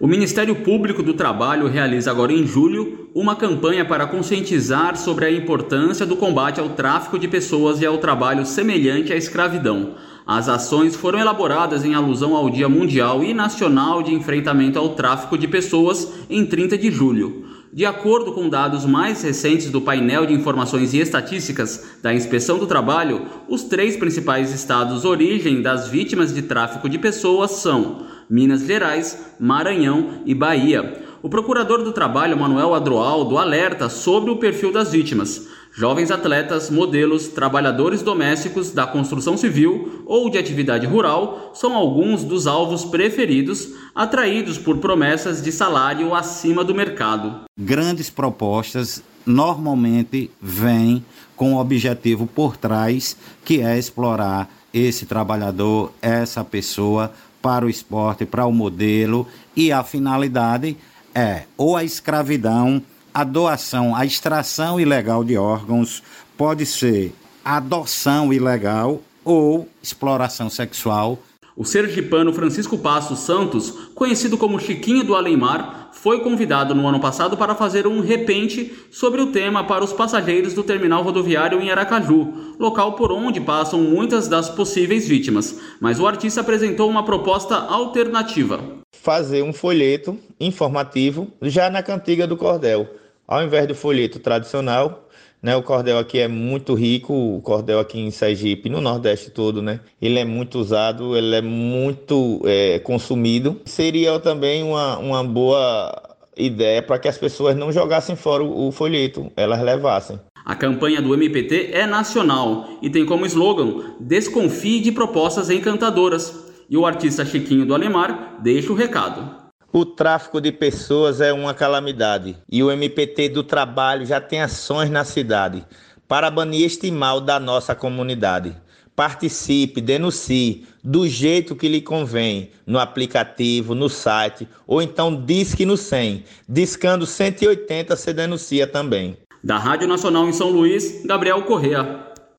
O Ministério Público do Trabalho realiza agora em julho uma campanha para conscientizar sobre a importância do combate ao tráfico de pessoas e ao trabalho semelhante à escravidão. As ações foram elaboradas em alusão ao Dia Mundial e Nacional de Enfrentamento ao Tráfico de Pessoas em 30 de julho. De acordo com dados mais recentes do painel de informações e estatísticas da Inspeção do Trabalho, os 3 principais estados origem das vítimas de tráfico de pessoas são Minas Gerais, Maranhão e Bahia. O procurador do Trabalho, Manuel Adroaldo, alerta sobre o perfil das vítimas. Jovens atletas, modelos, trabalhadores domésticos da construção civil ou de atividade rural são alguns dos alvos preferidos, atraídos por promessas de salário acima do mercado. Grandes propostas normalmente vêm com o objetivo por trás, que é explorar esse trabalhador, essa pessoa, para o esporte, para o modelo, e a finalidade é ou a escravidão, a doação, a extração ilegal de órgãos, pode ser adoção ilegal ou exploração sexual. O sergipano Francisco Passos Santos, conhecido como Chiquinho do Além-Mar, foi convidado no ano passado para fazer um repente sobre o tema para os passageiros do terminal rodoviário em Aracaju, local por onde passam muitas das possíveis vítimas. Mas o artista apresentou uma proposta alternativa. Fazer um folheto informativo já na cantiga do cordel. Ao invés do folheto tradicional, né, o cordel aqui é muito rico, o cordel aqui em Sergipe, no Nordeste todo, né, ele é muito usado, ele é muito consumido. Seria também uma boa ideia para que as pessoas não jogassem fora o folheto, elas levassem. A campanha do MPT é nacional e tem como slogan "Desconfie de propostas encantadoras". E o artista Chiquinho do Além-Mar deixa o recado. O tráfico de pessoas é uma calamidade e o MPT do Trabalho já tem ações na cidade para banir este mal da nossa comunidade. Participe, denuncie do jeito que lhe convém, no aplicativo, no site ou então disque no 100. Discando 180 você denuncia também. Da Rádio Nacional em São Luís, Gabriel Correa.